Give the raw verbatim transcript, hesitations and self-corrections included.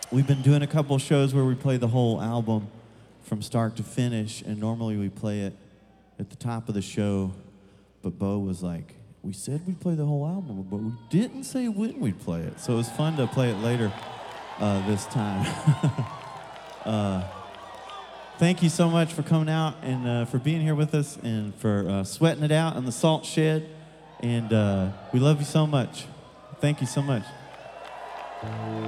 we've been doing a couple shows where we play the whole album from start to finish, and normally we play it at the top of the show, but Bo was like, we said we'd play the whole album, but we didn't say when we'd play it, so it was fun to play it later uh, this time. uh, thank you so much for coming out and uh, for being here with us and for uh, sweating it out in the salt shed, and uh, we love you so much. Thank you so much.